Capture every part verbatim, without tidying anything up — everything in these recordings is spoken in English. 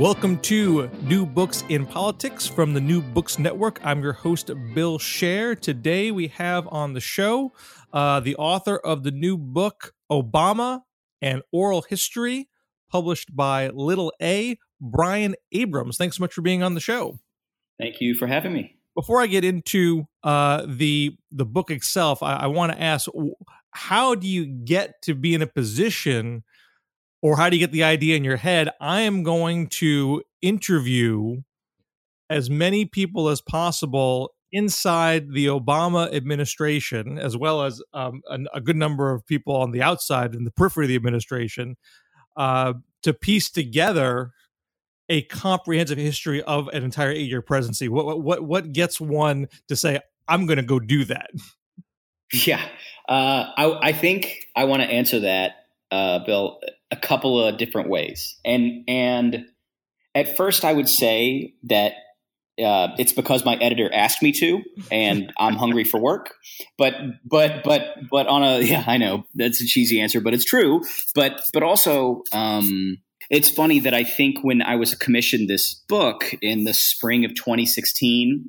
Welcome to New Books in Politics from the New Books Network. I'm your host, Bill Scher. Today we have on the show uh, the author of the new book, Obama, An Oral History, published by Little A, Brian Abrams. Thanks so much for being on the show. Thank you for having me. Before I get into uh, the the book itself, I, I want to ask, how do you get to be in a position, or how do you get the idea in your head? I am going to interview as many people as possible inside the Obama administration, as well as um, a, a good number of people on the outside in the periphery of the administration, uh, to piece together a comprehensive history of an entire eight-year presidency. What what what gets one to say, I'm going to go do that? Yeah, uh, I, I think I want to answer that, uh, Bill, a couple of different ways. And and at first, I would say that uh, it's because my editor asked me to, and I'm hungry for work. But but but but on a yeah, I know that's a cheesy answer, but it's true. But but also. Um, It's funny that I think when I was commissioned this book in the spring of twenty sixteen,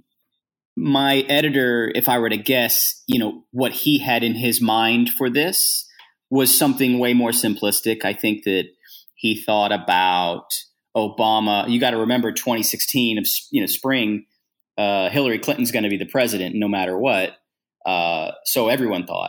my editor, if I were to guess, you know, what he had in his mind for this was something way more simplistic. I think that he thought about Obama. You got to remember twenty sixteen of, you know, spring, uh, Hillary Clinton's going to be the president no matter what. Uh, so everyone thought,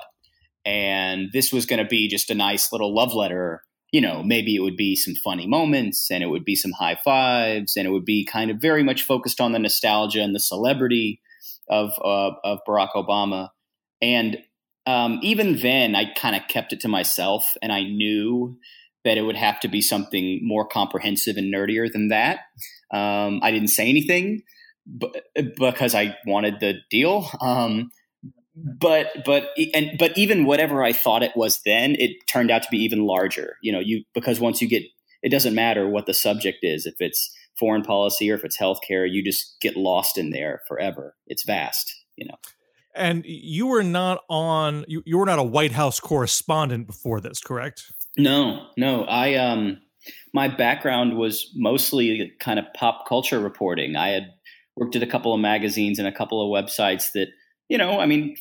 and this was going to be just a nice little love letter. You know, maybe it would be some funny moments and it would be some high fives and it would be kind of very much focused on the nostalgia and the celebrity of uh, of Barack Obama. And um, even then, I kind of kept it to myself, and I knew that it would have to be something more comprehensive and nerdier than that. Um, I didn't say anything b- because I wanted the deal. Um, But but and but even whatever I thought it was then, it turned out to be even larger. You know, you because once you get, it doesn't matter what the subject is. If it's foreign policy or if it's healthcare, you just get lost in there forever. It's vast, you know. And you were not on you, you were not a White House correspondent before this, correct? No, no. I um my background was mostly kind of pop culture reporting. I had worked at a couple of magazines and a couple of websites that, you know, I mean,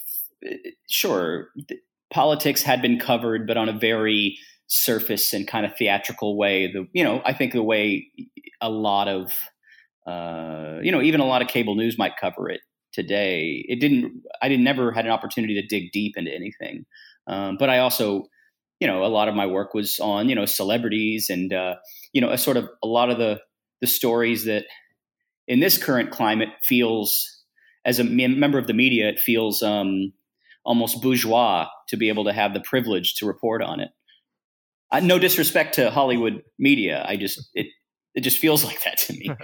sure, politics had been covered, but on a very surface and kind of theatrical way. The, you know, I think the way a lot of, uh, you know, even a lot of cable news might cover it today. It didn't. I didn't never had an opportunity to dig deep into anything. Um, but I also, you know, a lot of my work was on, you know, celebrities and, uh, you know, a sort of a lot of the the stories that in this current climate feels. As a member of the media, it feels um, almost bourgeois to be able to have the privilege to report on it. Uh, no disrespect to Hollywood media, I just it it just feels like that to me.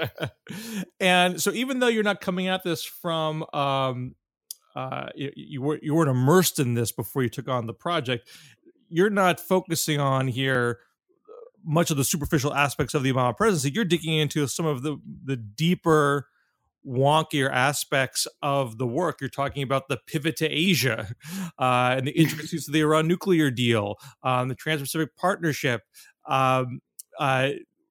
And so, even though you're not coming at this from um, uh, you, you weren't you weren't immersed in this before you took on the project, you're not focusing on here much of the superficial aspects of the Obama presidency. You're digging into some of the the deeper, wonkier aspects of the work. You're talking about the pivot to Asia uh, and the intricacies of the Iran nuclear deal, um, the Trans-Pacific Partnership. Um, uh,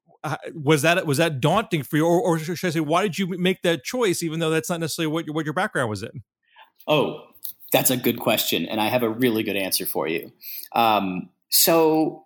was that was that daunting for you, or, or should I say, why did you make that choice, even though that's not necessarily what your, what your background was in? Oh, that's a good question, and I have a really good answer for you. Um, so.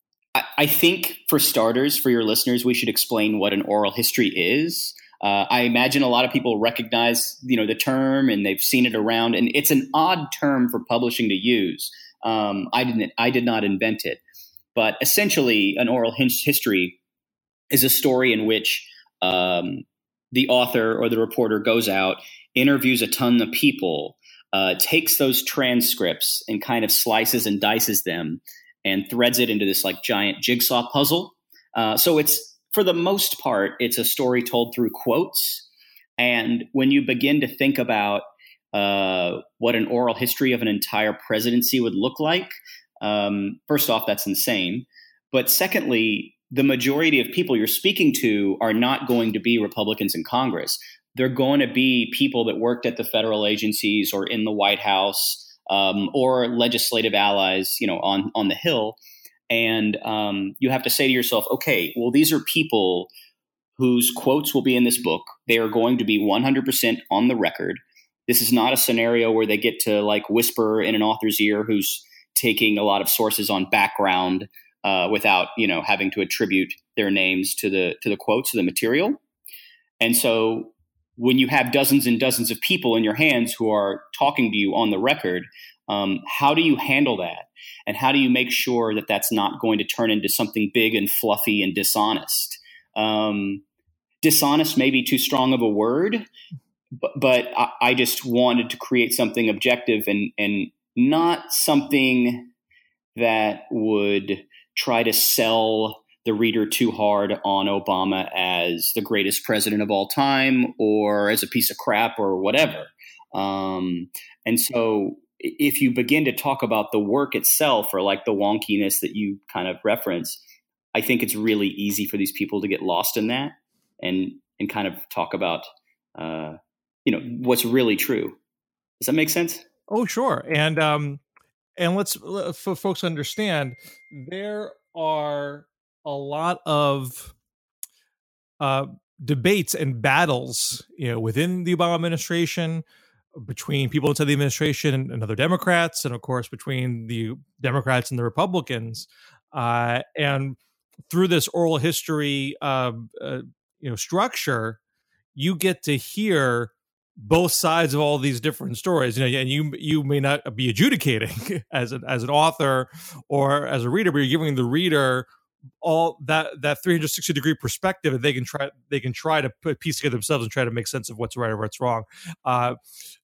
I think for starters, for your listeners, we should explain what an oral history is. Uh, I imagine a lot of people recognize, you know, the term and they've seen it around, and it's an odd term for publishing to use. Um, I didn't, I did not invent it, but essentially, an oral history is a story in which um, the author or the reporter goes out, interviews a ton of people, uh, takes those transcripts and kind of slices and dices them, and threads it into this like giant jigsaw puzzle. Uh, so it's, for the most part, it's a story told through quotes. And when you begin to think about uh, what an oral history of an entire presidency would look like, um, first off, that's insane. But secondly, the majority of people you're speaking to are not going to be Republicans in Congress. They're going to be people that worked at the federal agencies or in the White House, Um, or legislative allies, you know, on, on the Hill. And um, you have to say to yourself, okay, well, these are people whose quotes will be in this book. They are going to be one hundred percent on the record. This is not a scenario where they get to like whisper in an author's ear who's taking a lot of sources on background uh, without, you know, having to attribute their names to the to the quotes of the material. And so when you have dozens and dozens of people in your hands who are talking to you on the record, um, how do you handle that? And how do you make sure that that's not going to turn into something big and fluffy and dishonest? Um, dishonest may be too strong of a word, but, but I, I just wanted to create something objective and, and not something that would try to sell the reader too hard on Obama as the greatest president of all time or as a piece of crap or whatever. Um, and so if you begin to talk about the work itself or like the wonkiness that you kind of reference, I think it's really easy for these people to get lost in that and, and kind of talk about, uh, you know, what's really true. Does that make sense? Oh, sure. And, um, and let's, for folks understand, there are a lot of uh, debates and battles, you know, within the Obama administration, between people inside the administration and, and other Democrats, and of course between the Democrats and the Republicans. Uh, and through this oral history, uh, uh, you know, structure, you get to hear both sides of all these different stories, you know, and you you may not be adjudicating as an as an author or as a reader, but you're giving the reader all that that three hundred sixty degree perspective, and they can try they can try to put piece together themselves and try to make sense of what's right or what's wrong. Uh,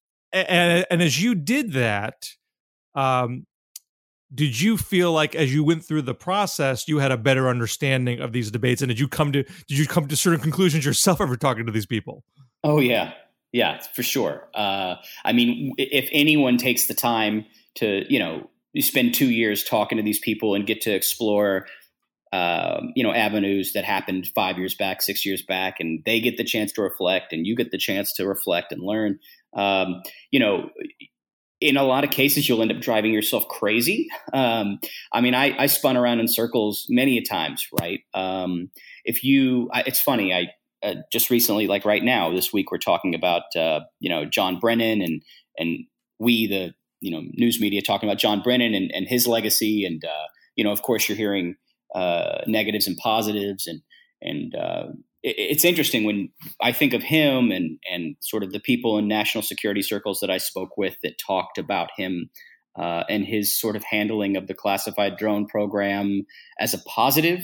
and and as you did that, um, did you feel like as you went through the process, you had a better understanding of these debates, and did you come to did you come to certain conclusions yourself ever talking to these people? Oh yeah. Yeah, for sure. Uh, I mean, if anyone takes the time to, you know, you spend two years talking to these people and get to explore, um, you know, avenues that happened five years back, six years back, and they get the chance to reflect and you get the chance to reflect and learn, um, you know, in a lot of cases, you'll end up driving yourself crazy. Um, I mean, I, I spun around in circles many a times, right? Um, if you, I, it's funny, I, Uh, just recently, like right now, this week, we're talking about, uh, you know, John Brennan and and we, the, you know, news media talking about John Brennan and, and his legacy. And, uh, you know, of course, you're hearing uh, negatives and positives. And and uh, it, it's interesting when I think of him and, and sort of the people in national security circles that I spoke with that talked about him uh, and his sort of handling of the classified drone program as a positive.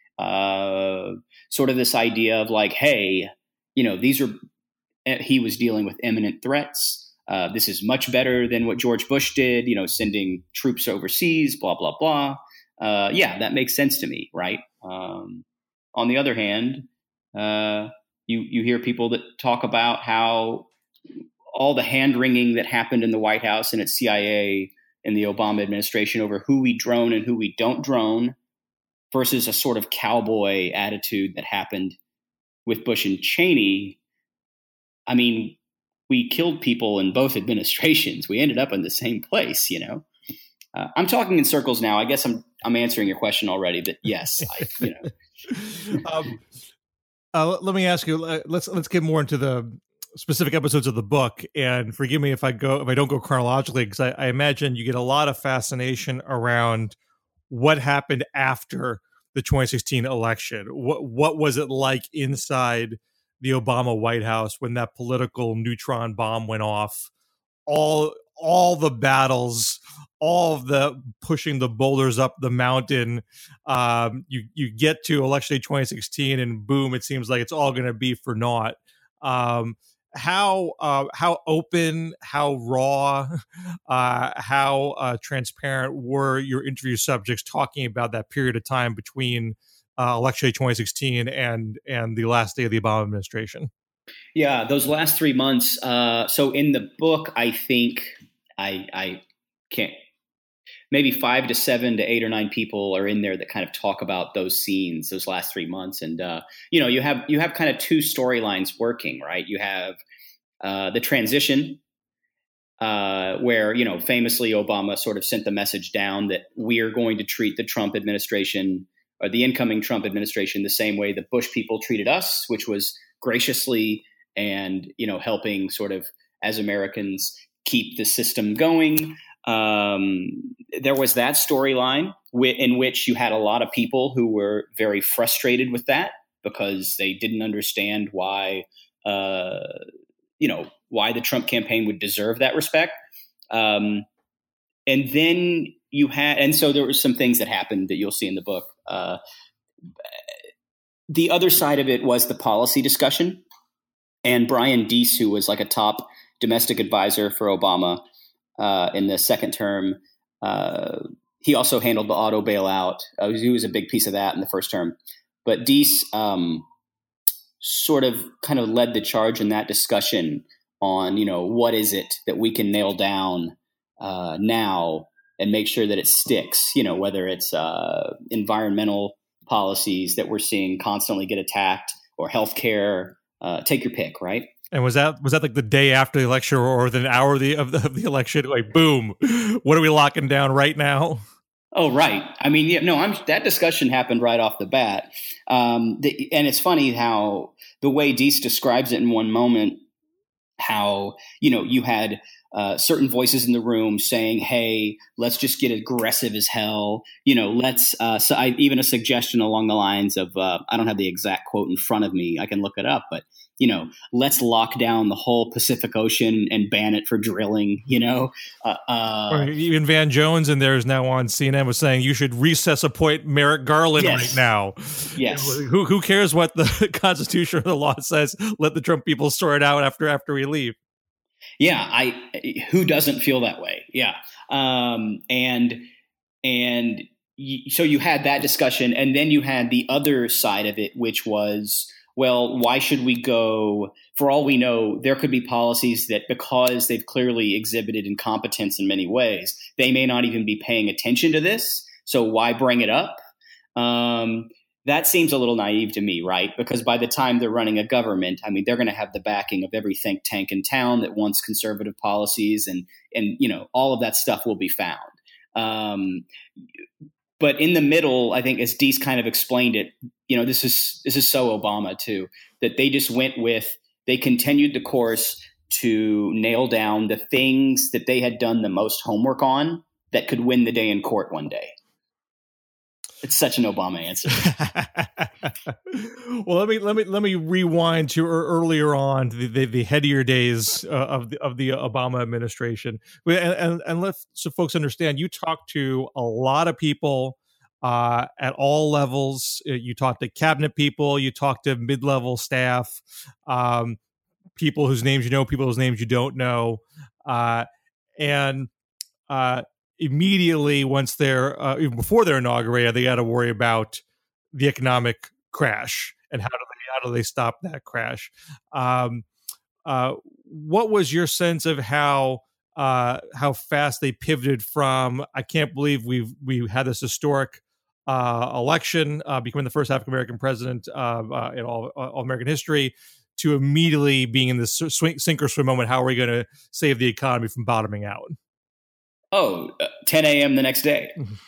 Uh, sort of this idea of like, hey, you know, these are, he was dealing with imminent threats. Uh, this is much better than what George Bush did, you know, sending troops overseas, blah, blah, blah. Uh, yeah, that makes sense to me. Right. Um, on the other hand, uh, you, you hear people that talk about how all the hand wringing that happened in the White House and at C I A in the Obama administration over who we drone and who we don't drone, versus a sort of cowboy attitude that happened with Bush and Cheney. I mean, we killed people in both administrations. We ended up in the same place, you know. Uh, I'm talking in circles now. I guess I'm I'm answering your question already, but yes, I, you know. um, uh, let me ask you. Let's let's get more into the specific episodes of the book, and forgive me if I go if I don't go chronologically, because I, I imagine you get a lot of fascination around what happened after the twenty sixteen election. What what was it like inside the Obama White House when that political neutron bomb went off? All all the battles, all of the pushing the boulders up the mountain. Um, you you get to election day twenty sixteen, and boom, it seems like it's all going to be for naught. Um, how uh, how open, how raw, uh, how uh, transparent were your interview subjects talking about that period of time between uh, election day twenty sixteen and and the last day of the Obama administration? Yeah, those last three months. Uh, so in the book, I think I I can't. Maybe five to seven to eight or nine people are in there that kind of talk about those scenes, those last three months. And, uh, you know, you have you have kind of two storylines working, right? You have uh, the transition uh, where, you know, famously Obama sort of sent the message down that we are going to treat the Trump administration or the incoming Trump administration the same way the Bush people treated us, which was graciously and, you know, helping sort of as Americans keep the system going. Um, there was that storyline w- in which you had a lot of people who were very frustrated with that because they didn't understand why, uh, you know, why the Trump campaign would deserve that respect. Um, and then you had, and so there were some things that happened that you'll see in the book. Uh, the other side of it was the policy discussion. And Brian Deese, who was like a top domestic advisor for Obama uh, in the second term, uh, he also handled the auto bailout. Uh, he was a big piece of that in the first term. But Deese um, sort of kind of led the charge in that discussion on, you know, what is it that we can nail down uh, now and make sure that it sticks, you know, whether it's uh, environmental policies that we're seeing constantly get attacked or healthcare. Uh, take your pick, right? And was that was that like the day after the election or within an hour of the, of the of the election? Like, boom, what are we locking down right now? Oh, right. I mean, yeah, no, I'm, that discussion happened right off the bat. Um, the, and it's funny how the way Deese describes it in one moment, how, you know, you had uh, certain voices in the room saying, hey, let's just get aggressive as hell. You know, let's uh, so I, even a suggestion along the lines of uh, I don't have the exact quote in front of me. I can look it up. But, you know, let's lock down the whole Pacific Ocean and ban it for drilling, you know. Uh, uh, even Van Jones in there is now on C N N was saying you should recess appoint Merrick Garland yes. right now. Yes. Who who cares what the Constitution or the law says? Let the Trump people sort it out after after we leave. Yeah, I. Who doesn't feel that way? Yeah, um, and and y- so you had that discussion, and then you had the other side of it, which was, well, why should we go? For all we know, there could be policies that, because they've clearly exhibited incompetence in many ways, they may not even be paying attention to this. So why bring it up? Um, That seems a little naive to me, right? Because by the time they're running a government, I mean, they're going to have the backing of every think tank in town that wants conservative policies, and and you know, all of that stuff will be found. Um, but in the middle, I think, as Deese kind of explained it, you know, this is this is so Obama too, that they just went with, they continued the course to nail down the things that they had done the most homework on that could win the day in court one day. It's such an Obama answer. Well, let me let me let me rewind to earlier on the, the, the headier days uh, of the of the Obama administration, and, and, and let so folks understand. You talked to a lot of people uh, at all levels. You talked to cabinet people. You talked to mid-level staff, um, people whose names you know, people whose names you don't know, uh, and. Uh, Immediately, once they're uh, even before they're inaugurated, they got to worry about the economic crash and how do they how do they stop that crash? Um, uh, what was your sense of how uh, how fast they pivoted from I can't believe we've we had this historic uh, election, uh, becoming the first African American president uh, uh, in all, all American history, to immediately being in this swing, sink or swim moment? How are we going to save the economy from bottoming out? Oh, uh, ten a.m. the next day.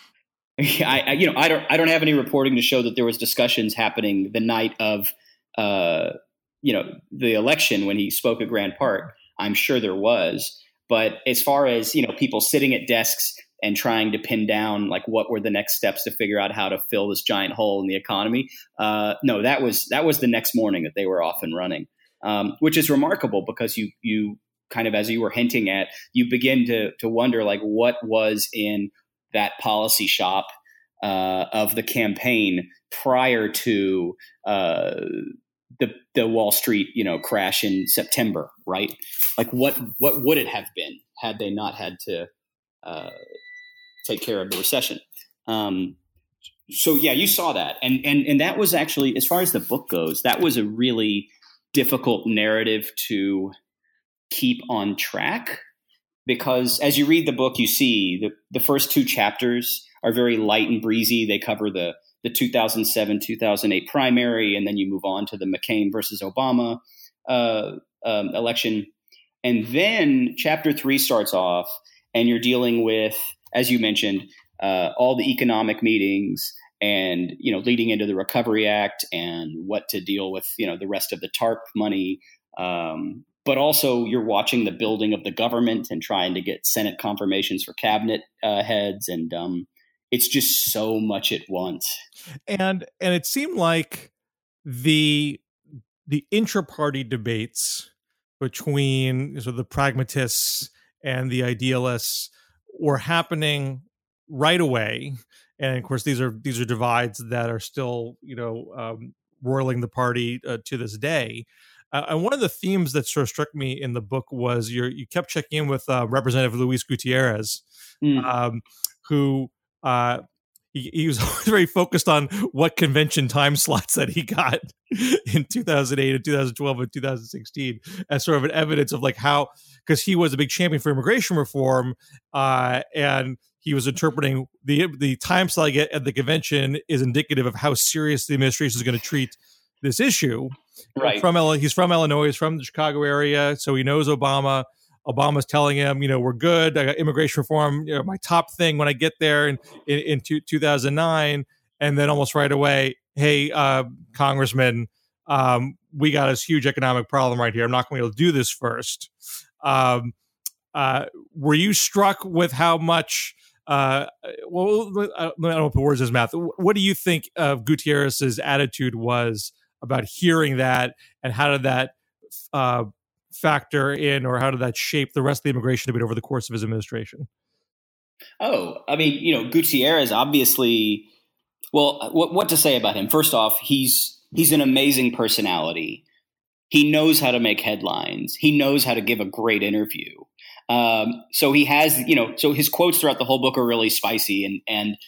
I, I, you know, I don't, I don't have any reporting to show that there was discussions happening the night of, uh, you know, the election when he spoke at Grand Park. I'm sure there was, but as far as, you know, people sitting at desks and trying to pin down like what were the next steps to figure out how to fill this giant hole in the economy, uh, no, that was that was the next morning that they were off and running, um, which is remarkable because you you. kind of, as you were hinting at, you begin to to wonder like what was in that policy shop uh, of the campaign prior to uh, the the Wall Street, you know, crash in September, right? Like what what would it have been had they not had to uh, take care of the recession? Um, so yeah, you saw that, and and and that was actually, as far as the book goes, that was a really difficult narrative to keep on track, because as you read the book, you see the, the first two chapters are very light and breezy. They cover the, the two thousand seven, two thousand eight primary, and then you move on to the McCain versus Obama uh, um, election. And then chapter three starts off, and you're dealing with, as you mentioned, uh, all the economic meetings and, you know, leading into the Recovery Act and what to deal with, you know, the rest of the TARP money. Um, but also you're watching the building of the government and trying to get Senate confirmations for cabinet uh, heads. And um, it's just so much at once. And and it seemed like the the intra-party debates between sort of the pragmatists and the idealists were happening right away. And of course, these are these are divides that are still, you know, um, roiling the party uh, to this day. Uh, and one of the themes that sort of struck me in the book was you you kept checking in with uh, Representative Luis Gutierrez, mm. um, who uh, he, he was very focused on what convention time slots that he got in two thousand eight and two thousand twelve and two thousand sixteen as sort of an evidence of like how, because he was a big champion for immigration reform, uh, and he was interpreting the the time slot I get at the convention is indicative of how serious the administration is going to treat this issue. Right. From he's from Illinois, he's from the Chicago area, so he knows Obama. Obama's telling him, you know, we're good. I got immigration reform, you know, my top thing when I get there in in, in two, two thousand nine, and then almost right away, hey, uh, Congressman, um, we got this huge economic problem right here. I'm not going to be able to do this first. Um, uh, were you struck with how much? Uh, well, I don't know if the words in his mouth. What do you think of Gutierrez's attitude was about hearing that, and how did that uh, factor in, or how did that shape the rest of the immigration debate over the course of his administration? Oh, I mean, you know, Gutierrez obviously. Well, what, what to say about him? First off, he's he's an amazing personality. He knows how to make headlines. He knows how to give a great interview. Um, so he has, you know, so his quotes throughout the whole book are really spicy, and and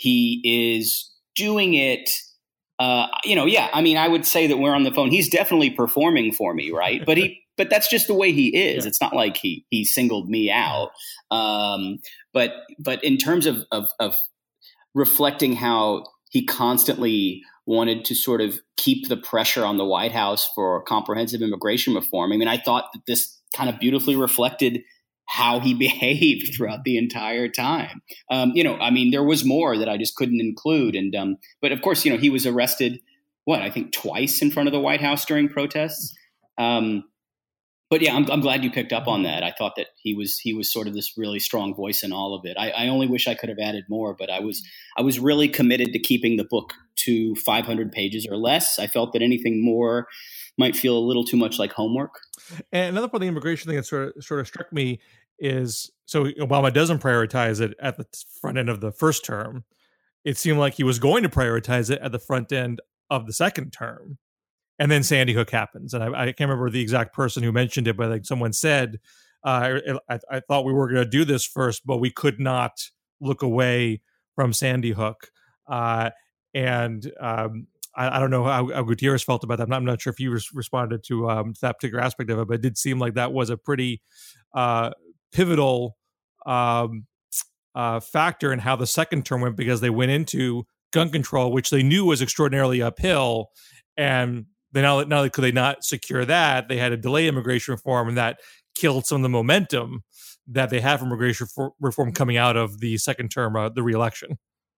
he is doing it. Uh, you know, yeah. I mean, I would say that we're on the phone. He's definitely performing for me, right? But he, but that's just the way he is. Yeah. It's not like he he singled me out. Um, but but in terms of of, of reflecting how he constantly wanted to sort of keep the pressure on the White House for comprehensive immigration reform. I mean, I thought that this kind of beautifully reflected how he behaved throughout the entire time. Um, you know, I mean, there was more that I just couldn't include. And, um, but of course, you know, he was arrested, what, I think twice in front of the White House during protests. Um, but yeah, I'm, I'm glad you picked up on that. I thought that he was, he was sort of this really strong voice in all of it. I, I only wish I could have added more, but I was, I was really committed to keeping the book to five hundred pages or less. I felt that anything more might feel a little too much like homework. And another part of the immigration thing that sort of, sort of struck me is, so Obama doesn't prioritize it at the front end of the first term. It seemed like he was going to prioritize it at the front end of the second term. And then Sandy Hook happens. And I, I can't remember the exact person who mentioned it, but like someone said, uh, I, I thought we were going to do this first, but we could not look away from Sandy Hook. Uh, and um, I, I don't know how, how Gutierrez felt about that. I'm not, I'm not sure if he res- responded to, um, to that particular aspect of it, but it did seem like that was a pretty uh, pivotal um, uh, factor in how the second term went, because they went into gun control, which they knew was extraordinarily uphill. And then not only could they not secure that, they had to delay immigration reform, and that killed some of the momentum that they had from immigration reform coming out of the second term, uh, the reelection.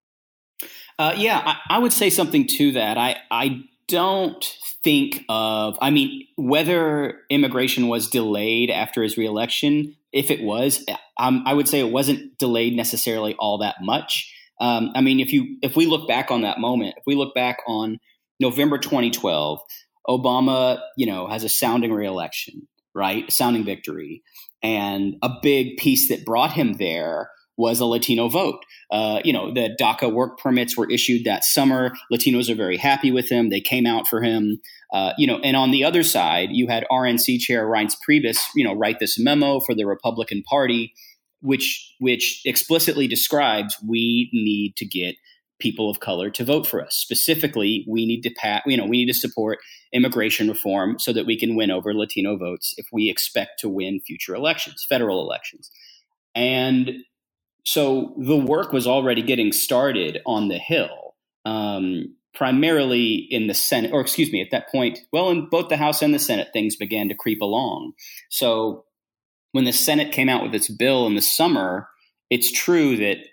Uh, yeah, I, I would say something to that. I, I don't think of, I mean, whether immigration was delayed after his reelection, if it was, um, I would say it wasn't delayed necessarily all that much. Um, I mean, if you if we look back on that moment, if we look back on November twenty twelve, Obama, you know, has a sounding reelection, right? A sounding victory. And a big piece that brought him there was a Latino vote. Uh, you know, the DACA work permits were issued that summer. Latinos are very happy with him. They came out for him. Uh, you know, and on the other side, you had R N C Chair Reince Priebus, you know, write this memo for the Republican Party, which which explicitly describes we need to get people of color to vote for us. Specifically, we need to pass, you know, we need to support immigration reform so that we can win over Latino votes if we expect to win future elections, federal elections. And so the work was already getting started on the Hill, um, primarily in the Senate, or excuse me, at that point, well, in both the House and the Senate, things began to creep along. So when the Senate came out with its bill in the summer, it's true that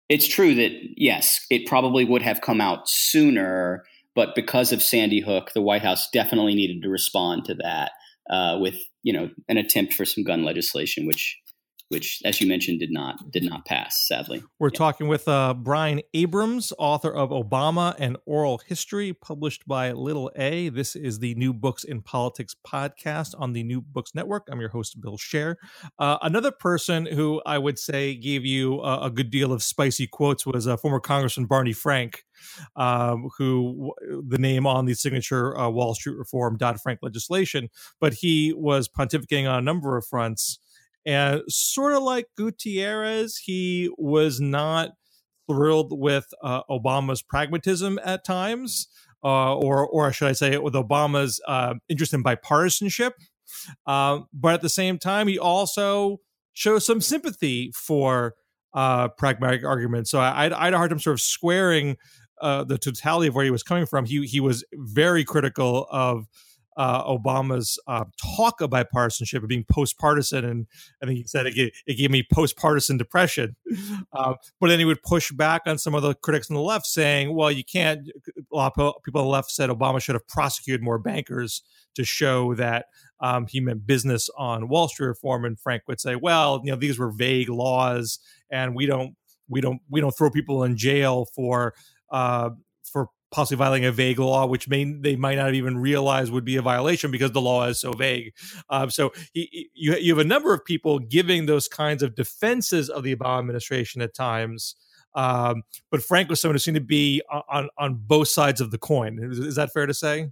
it's true that, yes, it probably would have come out sooner, but because of Sandy Hook, the White House definitely needed to respond to that uh, with, you know, an attempt for some gun legislation, which which, as you mentioned, did not did not pass, sadly. We're yeah. talking with uh, Brian Abrams, author of Obama, An Oral History, published by Little A. This is the New Books in Politics podcast on the New Books Network. I'm your host, Bill Scher. Uh, another person who I would say gave you a, a good deal of spicy quotes was uh, former Congressman Barney Frank, um, who the name on the signature uh, Wall Street Reform Dodd-Frank legislation, but he was pontificating on a number of fronts. And sort of like Gutierrez, he was not thrilled with uh, Obama's pragmatism at times, uh, or, or should I say, with Obama's uh, interest in bipartisanship. Uh, but at the same time, he also shows some sympathy for uh, pragmatic arguments. So I, I had a hard time sort of squaring uh, the totality of where he was coming from. He he was very critical of Uh, Obama's uh, talk of bipartisanship and being post-partisan, and I think he said it gave, it gave me post-partisan depression. Uh, but then he would push back on some of the critics on the left, saying, "Well, you can't." A lot of people on the left said Obama should have prosecuted more bankers to show that um, he meant business on Wall Street reform. And Frank would say, "Well, you know, these were vague laws, and we don't, we don't, we don't throw people in jail for." Uh, for possibly violating a vague law, which may they might not even realize would be a violation because the law is so vague. Um, so he, you you have a number of people giving those kinds of defenses of the Obama administration at times. Um, but Frank was someone who seemed to be on on both sides of the coin. Is, is that fair to say?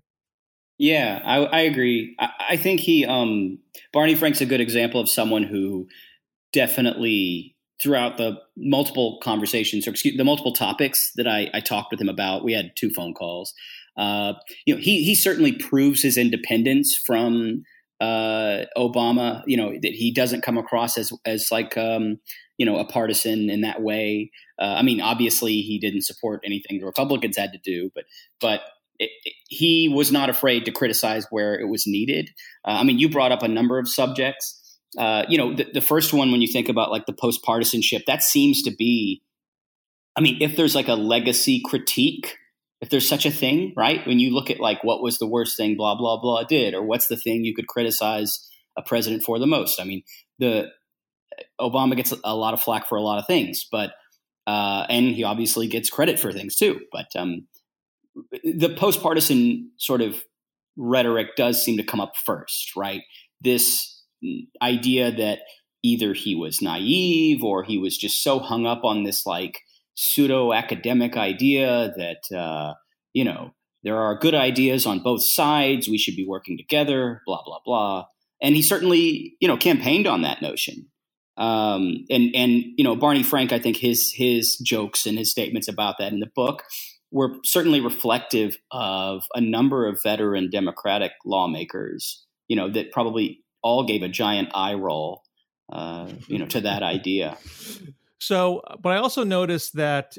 Yeah, I, I agree. I, I think he um, Barney Frank's a good example of someone who definitely, throughout the multiple conversations, or excuse the multiple topics that I, I talked with him about, we had two phone calls. Uh, you know, he he certainly proves his independence from uh, Obama. You know, that he doesn't come across as as like um, you know, a partisan in that way. Uh, I mean, obviously, he didn't support anything the Republicans had to do, but but it, it, he was not afraid to criticize where it was needed. Uh, I mean, you brought up a number of subjects. Uh, you know, the, the first one, when you think about like the post-partisanship, that seems to be, I mean, if there's like a legacy critique, if there's such a thing, right? When you look at like what was the worst thing blah, blah, blah did, or what's the thing you could criticize a president for the most? I mean, the Obama gets a lot of flack for a lot of things, but uh, and he obviously gets credit for things too. But um, the post-partisan sort of rhetoric does seem to come up first, right? This idea that either he was naive or he was just so hung up on this like pseudo academic idea that, uh, you know, there are good ideas on both sides. We should be working together, blah, blah, blah. And he certainly, you know, campaigned on that notion. Um, and, and, you know, Barney Frank, I think his, his jokes and his statements about that in the book were certainly reflective of a number of veteran Democratic lawmakers, you know, that probably all gave a giant eye roll, uh, you know, to that idea. So, but I also noticed that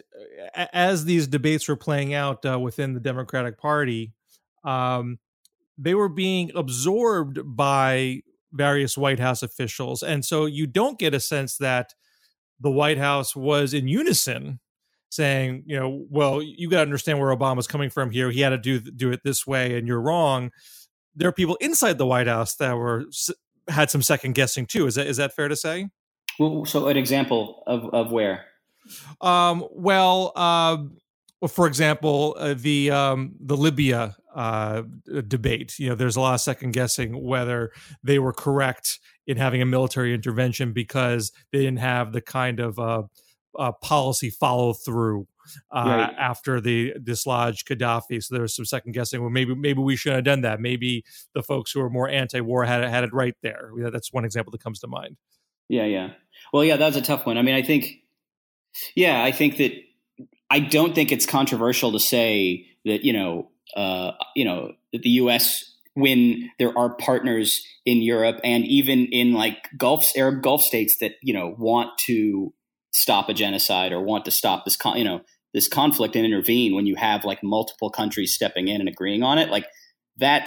as these debates were playing out uh, within the Democratic Party, um, they were being absorbed by various White House officials. And so you don't get a sense that the White House was in unison saying, you know, well, you got to understand where Obama's coming from here. He had to do, do it this way and you're wrong. There are people inside the White House that were had some second guessing too. Is that is that fair to say? Well, so an example of, of where? Um, well, uh, well, for example, uh, the um, the Libya uh, debate. You know, there's a lot of second guessing whether they were correct in having a military intervention because they didn't have the kind of uh, uh, policy follow through. Uh, right. After they dislodged Gaddafi. So there was some second guessing. Well, maybe maybe we shouldn't have done that. Maybe the folks who are more anti-war had it, had it right there. You know, that's one example that comes to mind. Yeah, yeah. Well, yeah, that was a tough one. I mean, I think, yeah, I think that I don't think it's controversial to say that, you know, uh, you know, that the U S, when there are partners in Europe and even in like Gulf, Arab Gulf states that, you know, want to stop a genocide or want to stop this, con- you know, this conflict and intervene, when you have like multiple countries stepping in and agreeing on it, like that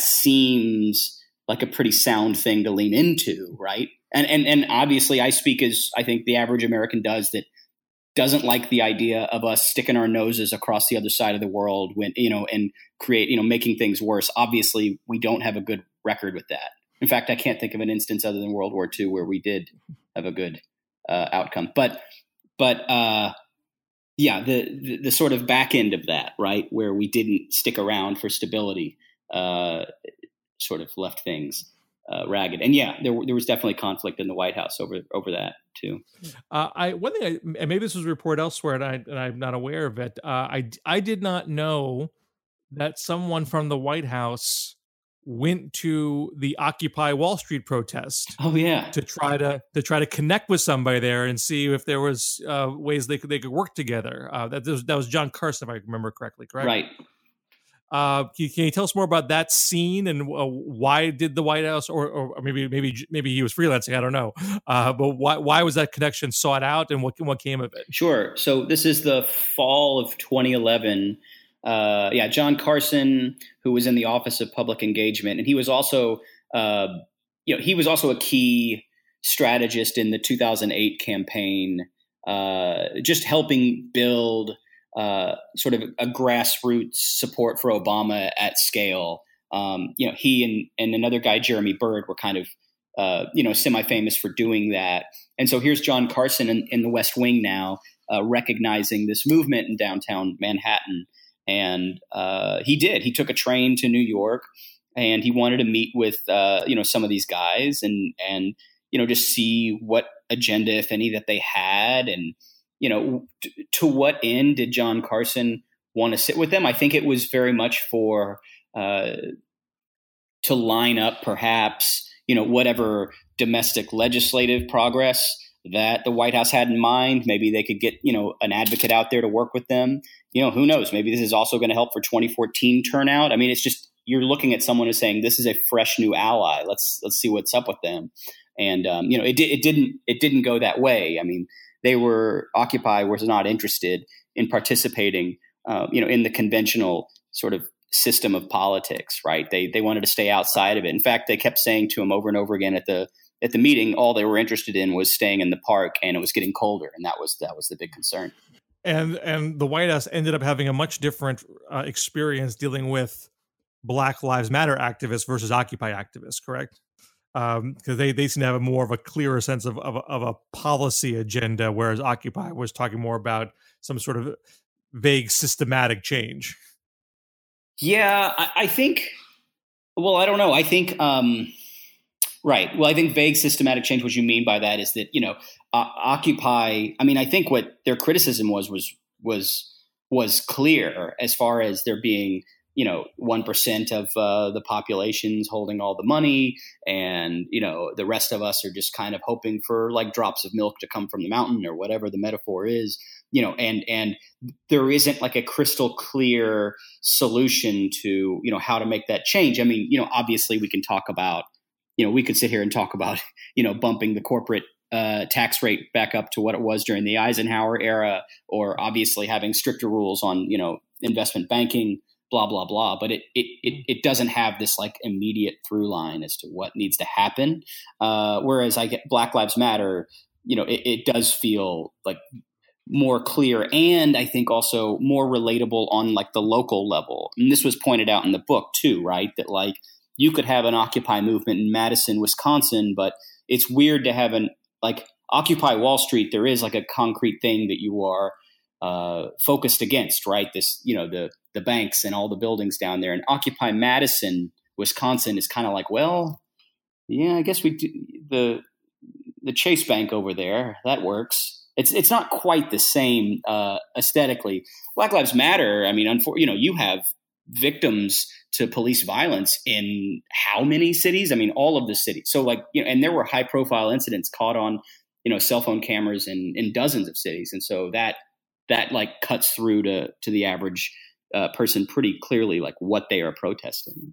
seems like a pretty sound thing to lean into. Right. And, and, and obviously I speak as I think the average American does, that doesn't like the idea of us sticking our noses across the other side of the world when, you know, and create, you know, making things worse. Obviously, we don't have a good record with that. In fact, I can't think of an instance other than World War Two where we did have a good uh, outcome. But, but uh, yeah, the, the the sort of back end of that, right, where we didn't stick around for stability, uh, sort of left things uh, ragged. And yeah, there there was definitely conflict in the White House over over that too. Uh, I one thing, I, and maybe this was reported elsewhere, and, I, and I'm not aware of it. Uh, I I did not know that someone from the White House went to the Occupy Wall Street protest. Oh yeah, to try to to try to connect with somebody there and see if there was uh, ways they could they could work together. Uh, that was, that was John Carson, if I remember correctly. Correct. Right. Uh, can, you, can you tell us more about that scene and uh, why did the White House, or, or maybe maybe maybe he was freelancing? I don't know. Uh, but why why was that connection sought out, and what what came of it? Sure. So this is the fall of twenty eleven. Uh, yeah, John Carson, who was in the Office of Public Engagement, and he was also, uh, you know, he was also a key strategist in the two thousand eight campaign, uh, just helping build uh, sort of a grassroots support for Obama at scale. Um, you know, he and, and another guy, Jeremy Bird, were kind of, uh, you know, semi-famous for doing that. And so here's John Carson in, in the West Wing now, uh, recognizing this movement in downtown Manhattan. And uh, he did. He took a train to New York, and he wanted to meet with uh, you know some of these guys and and you know just see what agenda, if any, that they had, and you know t- to what end did John Carson want to sit with them? I think it was very much for uh, to line up, perhaps you know whatever domestic legislative progress that the White House had in mind. Maybe they could get, you know, an advocate out there to work with them. You know, who knows? Maybe this is also going to help for twenty fourteen turnout. I mean, it's just, you're looking at someone who's saying, this is a fresh new ally. Let's, let's see what's up with them. And, um, you know, it, di- it didn't, it didn't go that way. I mean, they were, Occupy was not interested in participating, uh, you know, in the conventional sort of system of politics, right? They, they wanted to stay outside of it. In fact, they kept saying to him over and over again at the, at the meeting, all they were interested in was staying in the park, and it was getting colder. And that was, that was the big concern. And, and the White House ended up having a much different uh, experience dealing with Black Lives Matter activists versus Occupy activists, correct? Um, because they, they seem to have a more of a clearer sense of, of, of a policy agenda, whereas Occupy was talking more about some sort of vague systematic change. Yeah, I, I think, well, I don't know. I think, um, right. Well, I think vague systematic change, what you mean by that is that, you know, uh, Occupy, I mean, I think what their criticism was, was, was, was clear as far as there being, you know, one percent of uh, the population's holding all the money, and, you know, the rest of us are just kind of hoping for like drops of milk to come from the mountain, or whatever the metaphor is, you know, and, and there isn't like a crystal clear solution to, you know, how to make that change. I mean, you know, obviously we can talk about, you know, we could sit here and talk about, you know, bumping the corporate uh, tax rate back up to what it was during the Eisenhower era, or obviously having stricter rules on, you know, investment banking, blah, blah, blah. But it, it, it, it doesn't have this like immediate through line as to what needs to happen. Uh, whereas I get Black Lives Matter, you know, it, it does feel like more clear, and I think also more relatable on like the local level. And this was pointed out in the book too, right? That like, you could have an Occupy movement in Madison, Wisconsin, but it's weird to have an like Occupy Wall Street. There is like a concrete thing that you are uh, focused against, right? This, you know, the the banks and all the buildings down there. And Occupy Madison, Wisconsin is kind of like, well, yeah, I guess we do, the the Chase Bank over there, that works. It's it's not quite the same uh, aesthetically. Black Lives Matter. I mean, unfor- you know, you have victims to police violence in how many cities? I mean, all of the cities. So like, you know, and there were high profile incidents caught on, you know, cell phone cameras in, in dozens of cities. And so that, that like cuts through to, to the average uh, person pretty clearly, like what they are protesting.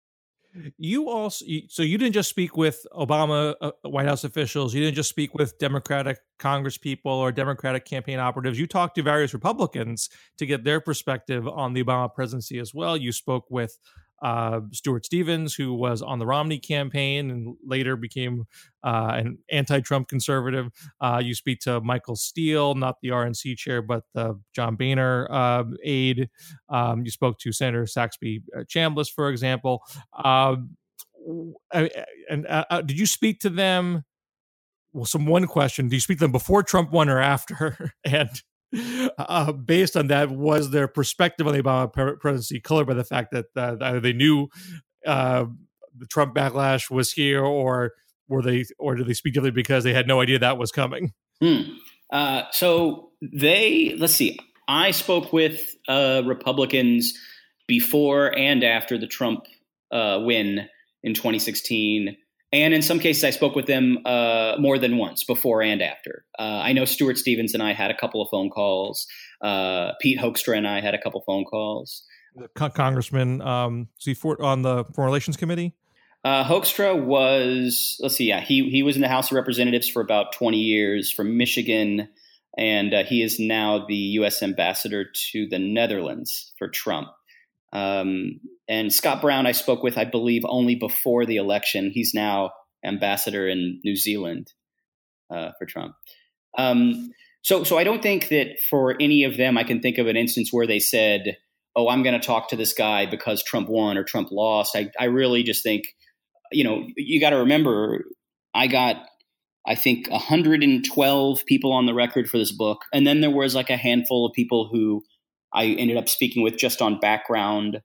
You also, so you didn't just speak with Obama uh, White House officials. You didn't just speak with Democratic Congress people or Democratic campaign operatives. You talked to various Republicans to get their perspective on the Obama presidency as well. You spoke with uh, Stuart Stevens, who was on the Romney campaign and later became uh, an anti-Trump conservative. Uh, you speak to Michael Steele, not the R N C chair, but the John Boehner uh, aide. Um, you spoke to Senator Saxby Chambliss, for example. Uh, and uh, did you speak to them? Well, some one question: do you speak to them before Trump won or after? And uh, based on that, was their perspective on the Obama presidency colored by the fact that uh, either they knew uh, the Trump backlash was here, or were they, or did they speak differently because they had no idea that was coming? Hmm. Uh, so they, let's see, I spoke with uh, Republicans before and after the Trump uh, win in twenty sixteen. And in some cases, I spoke with them uh, more than once, before and after. Uh, I know Stuart Stevens and I had a couple of phone calls. Uh, Pete Hoekstra and I had a couple of phone calls. The Congressman, um, see, for, on the Foreign Relations Committee? Uh, Hoekstra was, let's see, yeah, he he was in the House of Representatives for about twenty years from Michigan, and uh, he is now the U S ambassador to the Netherlands for Trump. Um, and Scott Brown, I spoke with, I believe, only before the election. He's now ambassador in New Zealand uh, for Trump. Um, so, so I don't think that for any of them, I can think of an instance where they said, "Oh, I'm going to talk to this guy because Trump won or Trump lost." I, I really just think, you know, you got to remember, I got, I think, one hundred twelve people on the record for this book, and then there was like a handful of people who I ended up speaking with just on background.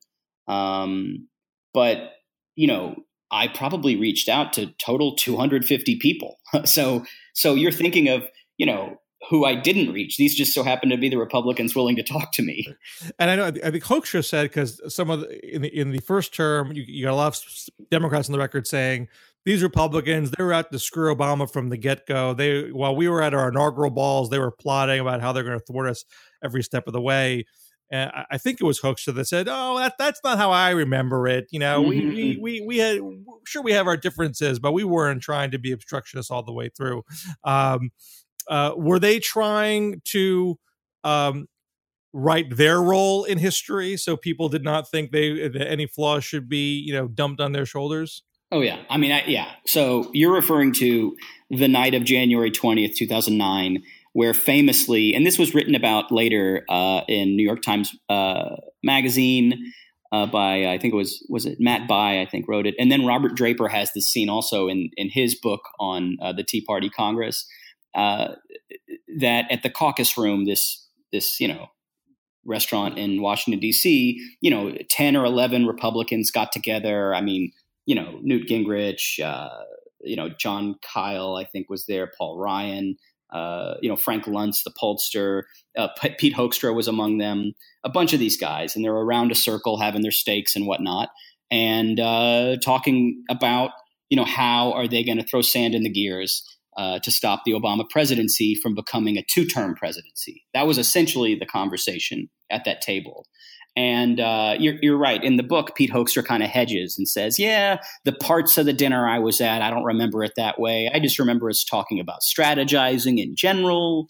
Um, but, you know, I probably reached out to total two hundred fifty people. so, so you're thinking of, you know, who I didn't reach. These just so happen to be the Republicans willing to talk to me. And I know, I think Hoekstra said, because some of the, in the, in the first term, you, you got a lot of Democrats on the record saying, these Republicans, they were out to screw Obama from the get-go. They, while we were at our inaugural balls, they were plotting about how they're going to thwart us every step of the way. And I think it was Hoekstra that said, "Oh, that, that's not how I remember it. You know, mm-hmm. we, we we we had sure we have our differences, but we weren't trying to be obstructionists all the way through." Um, uh, were they trying to um, write their role in history so people did not think they that any flaws should be, you know, dumped on their shoulders? Oh yeah, I mean, I, yeah. So you're referring to the night of January twentieth, two thousand nine. Where famously, and this was written about later uh, in New York Times uh, Magazine uh, by, I think it was, was it Matt Bai, I think wrote it. And then Robert Draper has this scene also in, in his book on uh, the Tea Party Congress, uh, that at the caucus room, this, this, you know, restaurant in Washington, D C, you know, ten or eleven Republicans got together. I mean, you know, Newt Gingrich, uh, you know, John Kyle, I think was there, Paul Ryan, Uh, you know, Frank Luntz, the pollster, uh, P- Pete Hoekstra was among them, a bunch of these guys. And they're around a circle having their steaks and whatnot and uh, talking about, you know, how are they going to throw sand in the gears uh, to stop the Obama presidency from becoming a two-term presidency. That was essentially the conversation at that table. And uh, you're, you're right. In the book, Pete Hoekstra kind of hedges and says, yeah, the parts of the dinner I was at, I don't remember it that way. I just remember us talking about strategizing in general.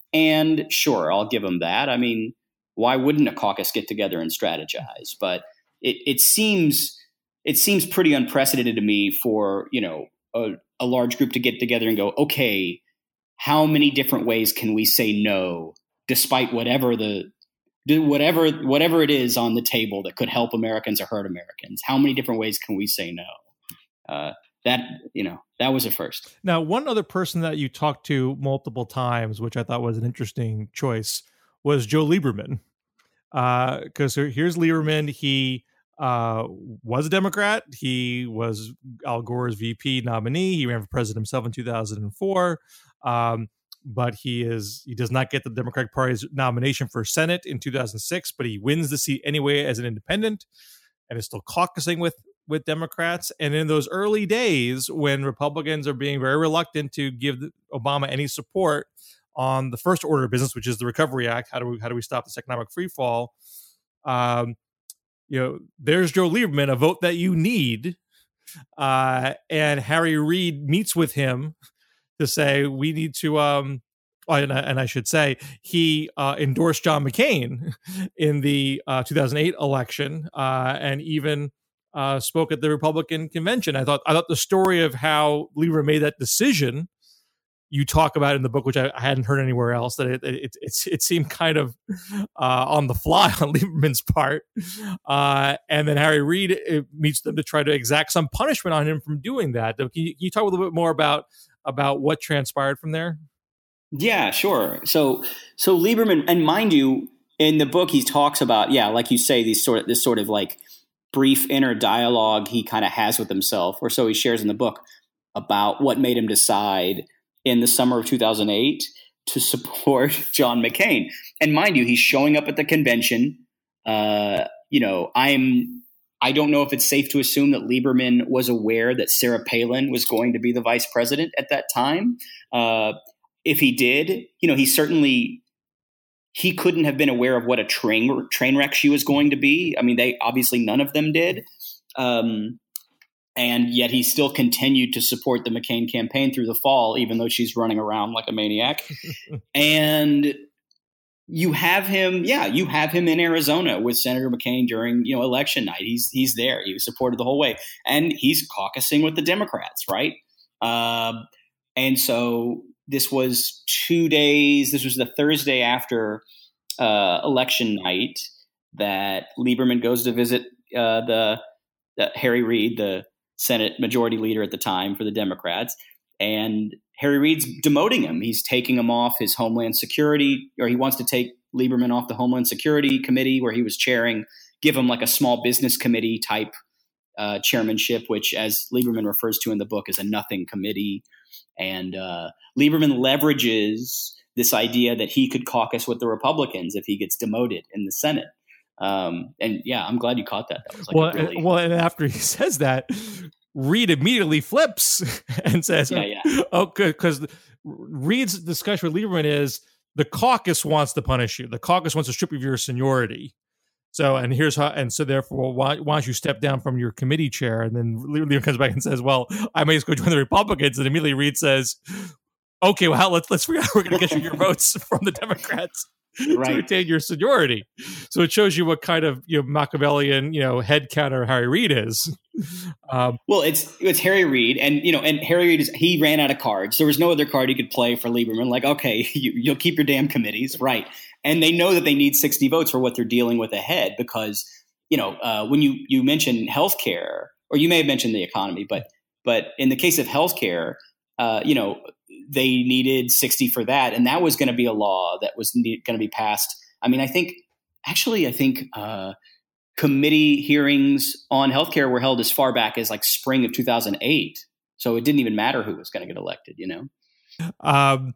And sure, I'll give him that. I mean, why wouldn't a caucus get together and strategize? But it, it seems it seems pretty unprecedented to me for, you know, a, a large group to get together and go, okay, how many different ways can we say no, despite whatever the Do whatever whatever it is on the table that could help Americans or hurt Americans? How many different ways can we say no? Uh, that, you know, that was a first. Now, one other person that you talked to multiple times, which I thought was an interesting choice, was Joe Lieberman. Because uh, here's Lieberman. He uh, was a Democrat. He was Al Gore's V P nominee. He ran for president himself in two thousand four. Um, But he is he does not get the Democratic Party's nomination for Senate in two thousand six, but he wins the seat anyway as an independent and is still caucusing with, with Democrats. And in those early days when Republicans are being very reluctant to give Obama any support on the first order of business, which is the Recovery Act, how do we how do we stop this economic freefall? Um, you know, there's Joe Lieberman, a vote that you need. Uh, and Harry Reid meets with him to say we need to, um, and I, and I should say he uh, endorsed John McCain in the uh, two thousand eight election, uh, and even uh, spoke at the Republican convention. I thought I thought the story of how Lieberman made that decision, you talk about in the book, which I, I hadn't heard anywhere else, that it it, it, it seemed kind of uh, on the fly on Lieberman's part. Uh, and then Harry Reid meets them to try to exact some punishment on him from doing that. Can you, can you talk a little bit more about about what transpired from there? Yeah, sure. So so Lieberman, and mind you, in the book he talks about, yeah, like you say, these sort of this sort of like brief inner dialogue he kind of has with himself, or so he shares in the book, about what made him decide in the summer of two thousand eight to support John McCain. And mind you, he's showing up at the convention. Uh, you know, I'm, I don't know if it's safe to assume that Lieberman was aware that Sarah Palin was going to be the vice president at that time. Uh, if he did, you know, he certainly, he couldn't have been aware of what a train, train wreck she was going to be. I mean, they obviously, none of them did. Um, And yet he still continued to support the McCain campaign through the fall, even though she's running around like a maniac. And you have him, yeah, you have him in Arizona with Senator McCain during, you know, election night. He's he's there. He was supported the whole way, and he's caucusing with the Democrats, right? Um, and so this was two days. This was the Thursday after uh, election night that Lieberman goes to visit uh, the, the Harry Reid, the Senate Majority Leader at the time for the Democrats, and Harry Reid's demoting him. He's taking him off his Homeland Security, or he wants to take Lieberman off the Homeland Security Committee where he was chairing, give him like a small business committee type uh, chairmanship, which, as Lieberman refers to in the book, is a nothing committee. And uh, Lieberman leverages this idea that he could caucus with the Republicans if he gets demoted in the Senate. Um, and yeah, I'm glad you caught that. That was like well, really- well, and after he says that, Reid immediately flips and says, yeah, yeah. "Oh, good," because Reid's discussion with Lieberman is the caucus wants to punish you. The caucus wants to strip you of your seniority. So, and here's how, and so therefore, why, why don't you step down from your committee chair? And then Lieberman comes back and says, "Well, I may just go join the Republicans." And immediately Reid says, "Okay, well, let's let's figure out how we're going to get you your votes from the Democrats." Right. To retain your seniority. So it shows you what kind of, you know, Machiavellian, you know, head counter Harry Reid is. Um, well, it's it's Harry Reid, and you know, and Harry Reid is, he ran out of cards. There was no other card he could play for Lieberman. Like, okay, you, you'll keep your damn committees, right? And they know that they need sixty votes for what they're dealing with ahead, because you know, uh, when you you mention healthcare, or you may have mentioned the economy, but but in the case of healthcare, uh, you know. They needed sixty for that. And that was going to be a law that was going to be passed. I mean, I think, actually, I think uh, committee hearings on healthcare were held as far back as like spring of two thousand eight. So it didn't even matter who was going to get elected, you know? Um,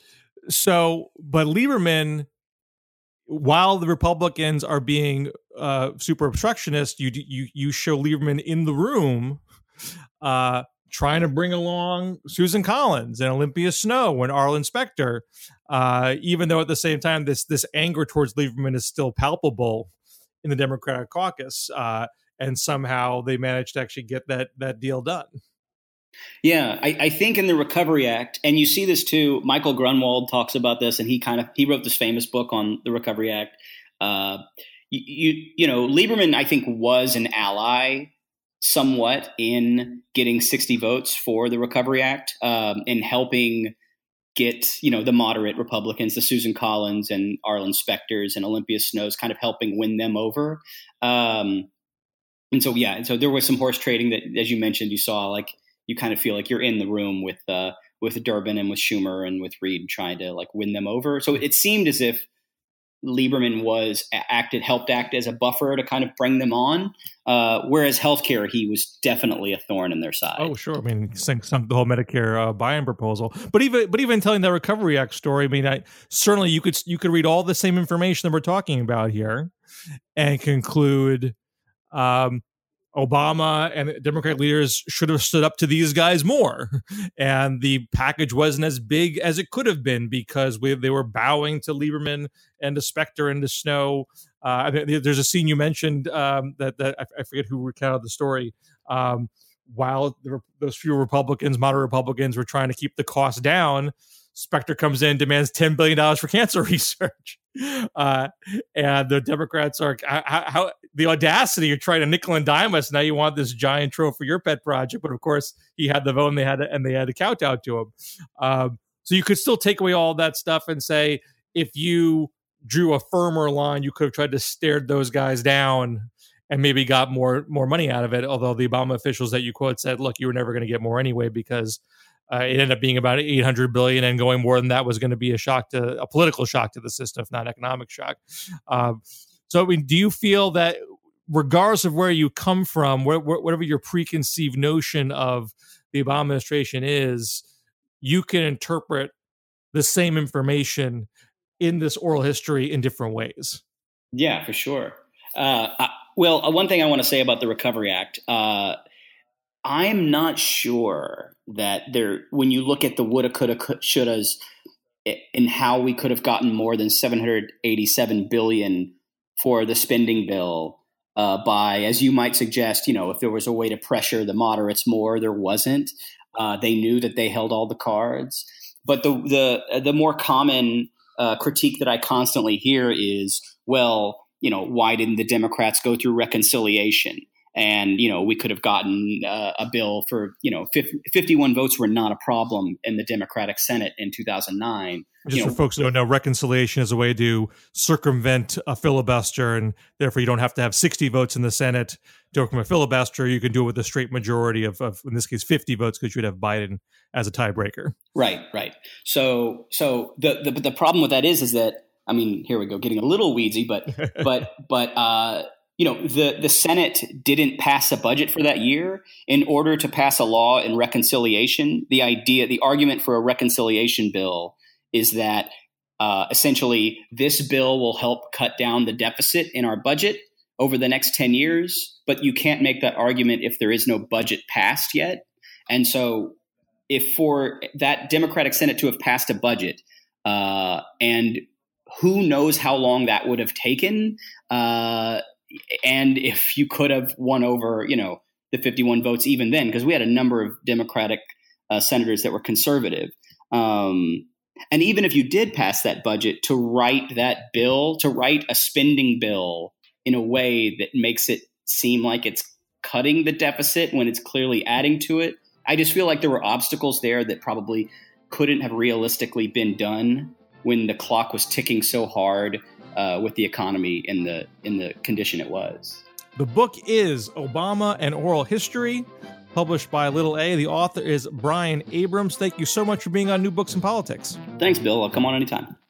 so, but Lieberman, while the Republicans are being uh, super obstructionist, you, you, you show Lieberman in the room, uh, trying to bring along Susan Collins and Olympia Snowe and Arlen Specter, uh, even though at the same time this this anger towards Lieberman is still palpable in the Democratic caucus, uh, and somehow they managed to actually get that that deal done. Yeah, I, I think in the Recovery Act, and you see this too. Michael Grunwald talks about this, and he kind of he wrote this famous book on the Recovery Act. Uh, you, you you know, Lieberman, I think, was an ally somewhat in getting sixty votes for the Recovery Act, um, in helping get, you know, the moderate Republicans, the Susan Collins and Arlen Specters and Olympia Snowe's, kind of helping win them over. Um, and so, yeah, and so there was some horse trading that, as you mentioned, you saw, like, you kind of feel like you're in the room with, uh, with Durbin and with Schumer and with Reid trying to like win them over. So it seemed as if Lieberman was acted, helped act as a buffer to kind of bring them on. Uh, whereas healthcare, he was definitely a thorn in their side. Oh, sure. I mean, sunk, sunk the whole Medicare uh, buy-in proposal. But even, but even telling that Recovery Act story, I mean, I, certainly you could you could read all the same information that we're talking about here, and conclude um, Obama and Democratic leaders should have stood up to these guys more, and the package wasn't as big as it could have been because we, they were bowing to Lieberman and to Specter and to Snowe. Uh, there's a scene you mentioned um, that that I forget who recounted the story. Um, while there were those few Republicans, moderate Republicans, were trying to keep the cost down, Spectre comes in, demands ten billion dollars for cancer research. Uh, and the Democrats are, how, how the audacity, you're trying to nickel and dime us. Now you want this giant trophy for your pet project. But of course, he had the vote and they had to, and they had to kowtow to him. Um, so you could still take away all that stuff and say, if you drew a firmer line, you could have tried to stare those guys down and maybe got more more money out of it. Although the Obama officials that you quote said, look, you were never going to get more anyway, because uh, it ended up being about eight hundred billion dollars, and going more than that was going to be a shock to a political shock to the system, if not an economic shock. Um, so, I mean, do you feel that regardless of where you come from, wh- wh- whatever your preconceived notion of the Obama administration is, you can interpret the same information in this oral history in different ways? Yeah, for sure. Uh, I, well, uh, one thing I want to say about the Recovery Act, uh, I'm not sure that there, when you look at the woulda, coulda, shouldas, and how we could have gotten more than seven hundred eighty-seven billion dollars for the spending bill uh, by, as you might suggest, you know, if there was a way to pressure the moderates more, there wasn't. Uh, they knew that they held all the cards. But the the the more common uh, critique that I constantly hear is, well, you know, why didn't the Democrats go through reconciliation? And, you know, we could have gotten uh, a bill for, you know, fifty, fifty-one votes were not a problem in the Democratic Senate in two thousand nine. Just you for know, folks who don't know, reconciliation is a way to circumvent a filibuster, and therefore you don't have to have sixty votes in the Senate to overcome a filibuster. You can do it with a straight majority of, of in this case, fifty votes, because you'd have Biden as a tiebreaker. Right, right. So, so the the the problem with that is, is that, I mean, here we go, getting a little weedsy, but but but uh, you know, the the Senate didn't pass a budget for that year. In order to pass a law in reconciliation, the idea, the argument for a reconciliation bill is that uh, essentially this bill will help cut down the deficit in our budget over the next ten years, but you can't make that argument if there is no budget passed yet. And so if for that Democratic Senate to have passed a budget, uh, and who knows how long that would have taken, uh, and if you could have won over, you know, the fifty-one votes even then, because we had a number of Democratic uh, senators that were conservative. Um, and even if you did pass that budget, to write that bill, to write a spending bill in a way that makes it seem like it's cutting the deficit when it's clearly adding to it, I just feel like there were obstacles there that probably couldn't have realistically been done when the clock was ticking so hard uh, with the economy in the in the condition it was. The book is Obama and Oral History, published by Little A. The author is Brian Abrams. Thank you so much for being on New Books in Politics. Thanks, Bill. I'll come on anytime.